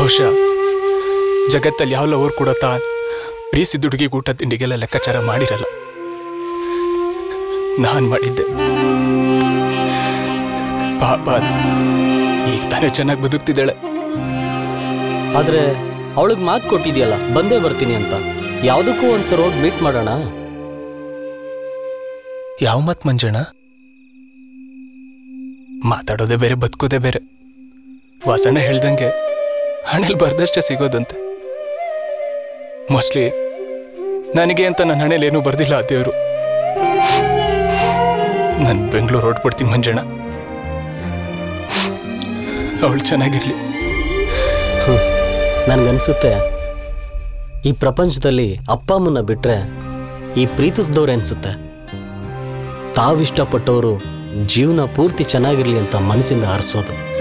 ಬಹುಶಃ ಜಗತ್ತಲ್ಲಿ ಯಾವ ಲವರ್ ಕೂಡ ಪ್ರೀಸಿದ ಹುಡುಗಿಗೆ ಊಟ ತಿಂಡಿಗೆಲ್ಲ ಲೆಕ್ಕಾಚಾರ ಮಾಡಿರಲ್ಲ. ನಾನ್ ಮಾಡಿದ್ದೆ. ಪಾಪ ಈಗ ತಾನೇ ಚೆನ್ನಾಗಿ ಬದುಕ್ತಿದ್ದಾಳೆ. ಆದ್ರೆ ಅವಳಿಗೆ ಮಾತು ಕೊಟ್ಟಿದ್ಯಲ್ಲ ಬಂದೇ ಬರ್ತೀನಿ ಅಂತ. ಯಾವುದಕ್ಕೂ ಒಂದ್ಸಲ ಹೋಗಿ ಮೀಟ್ ಮಾಡೋಣ. ಯಾವ ಮತ್ ಮಂಜಣ್ಣ? ಮಾತಾಡೋದೇ ಬೇರೆ, ಬದುಕೋದೇ ಬೇರೆ. ವಾಸಣ್ಣ ಹೇಳ್ದಂಗೆ ಹಣೆಲ್ ಬರ್ದಷ್ಟೇ ಸಿಗೋದಂತೆ. ಮೋಸ್ಟ್ಲಿ ನನಗೆ ಅಂತ ನನ್ನ ಹಣೆಯಲ್ಲಿ ಏನೂ ಬರ್ದಿಲ್ಲ ಆ ದೇವರು. ನಾನು ಬೆಂಗಳೂರು ಹೊರಟ್ಬಿಡ್ತೀನಿ ಮಂಜಣ್ಣ. ಅವಳು ಚೆನ್ನಾಗಿರ್ಲಿ. ನನ್ಗನ್ಸುತ್ತೆ ಈ ಪ್ರಪಂಚದಲ್ಲಿ ಅಪ್ಪ ಅಮ್ಮನ ಬಿಟ್ರೆ ಈ ಪ್ರೀತಿಸಿದವ್ರು ಅನ್ಸುತ್ತೆ ತಾವಿಷ್ಟಪಟ್ಟವರು ಜೀವನ ಪೂರ್ತಿ ಚೆನ್ನಾಗಿರ್ಲಿ ಅಂತ ಮನಸ್ಸಿಂದ ಹಾರಿಸೋದು.